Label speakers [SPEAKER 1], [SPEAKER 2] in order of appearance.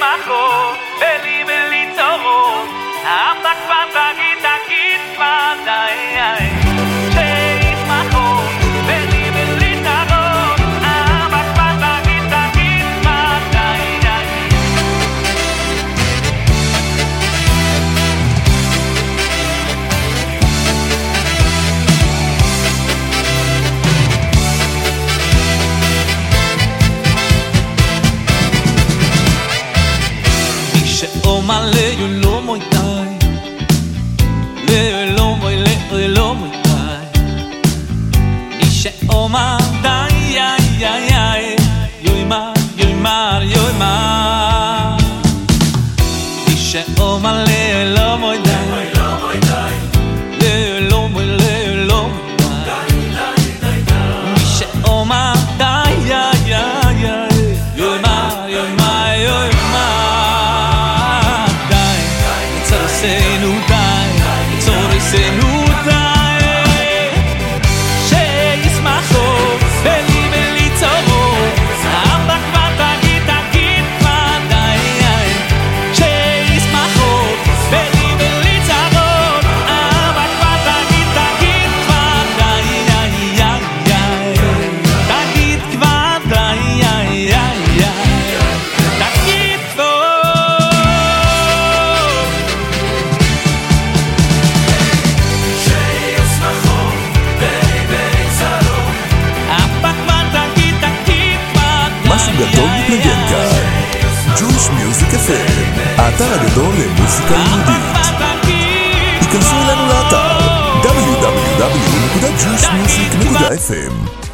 [SPEAKER 1] שישמחו בלי צרות אבא כבר תגיד מדי שישמחו בלי צרות אבא כבר תגיד מדי
[SPEAKER 2] שאומר לא מויטאי לא מויטאי מי שאומר די יוימר מי שאומר לא מויטאי לא מויטאי מי שאומר די יוימר Senu dai, sorry senu dai. Sheismacho, beli tzoro. Abba kvar tagid dai. Sheismacho, beli tzoro. Abba kvar tagid dai. Tagid kvar dai. Tagid kvar.
[SPEAKER 3] משהו גדול מתנגן כאן. Jewish Music FM, האתר הגדול למוזיקה יהודית. היכנסו אלינו לאתר www.jewishmusic.fm